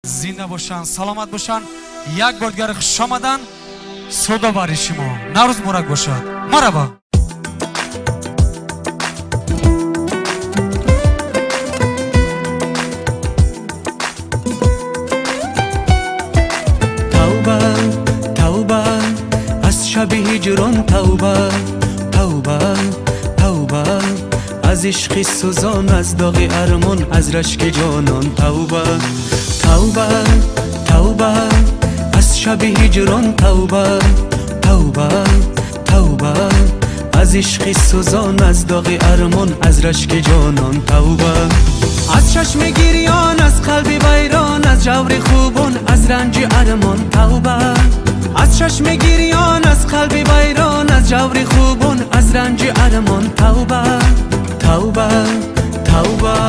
زنده باشن، سلامت باشن. یک بار دیگر خوش آمدن. سودا بر شما. نوروز مبارک باشد. مرحبا. توبه توبه از شب هجران، توبه توبه توبه از عشق سوزان، از داغ ارمان، از رشک جانان. توبه توبه توبه از شب هجران، توبه توبه توبه از عشق سوزان، از داغ ارمان، از رشک جانان. توبه از چشم گریان، از قلب ویران، از جور خوبان، از رنج ارمان. توبه از چشم گریان، از قلب ویران، از جور خوبان، از رنج ارمان. توبه توبه توبه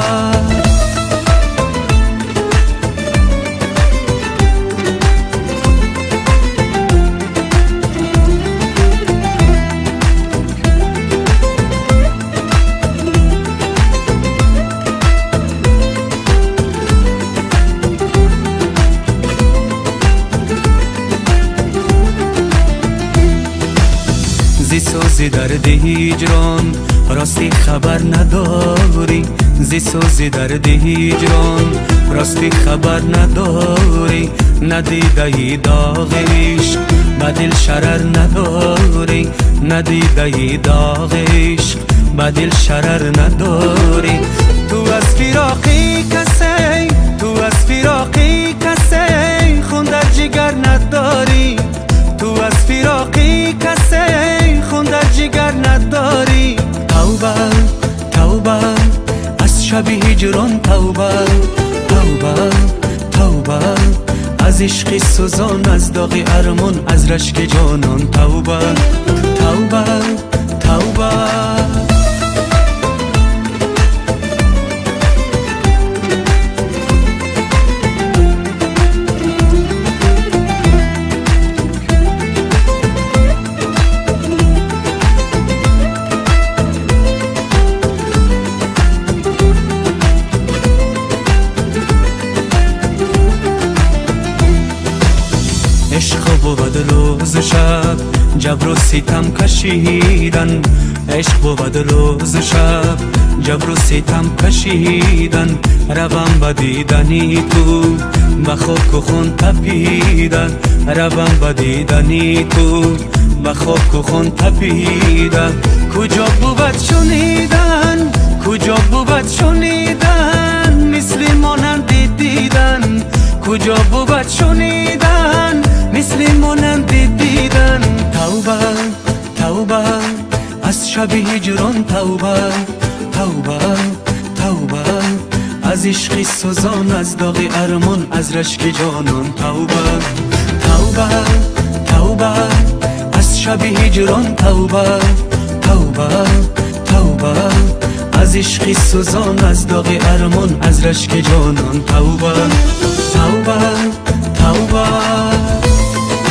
زی سوز درد هجران، راستی خبر نداری. زی سوز درد هجران، راستی خبر نداری. ندیده ای داغ عشق، به دل شرر نداری. ندیده ای داغ عشق، به دل شرر نداری. تو از فراقی کسی، تو از فراقی کسی خون در جگر نداری. تو از فراقی کسی خون در جگر نداری. توبه توبه از شب هجران، توبه توبه توبه از عشق سوزان، از داغ ارمان، از رشک جانان. توبه توبه توبه عشق بود روز شب، جبر و ستم کشیدن. عشق بود روز شب، جبر و ستم کشیدن. روم به دیدنی تو، به خاک و خون تپیدن. روم به دیدنی تو، به خاک و خون تپیدن. کجا بود شنیدن، کجا بود شنیدن، مثل مانند دیدن. کجا بود شنیدن، مثل مانند دیدن. توبه توبه از شب هجران، توبه توبه توبه از عشق سوزان، از داغ ارمان، از رشک جانان. توبه توبه توبه از شب هجران، توبه توبه توبه از عشق سوزان، از داغ ارمان، از رشک جانان. توبه توبه توبه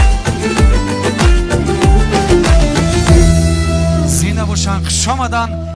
زنده باشن. خوش آمدن.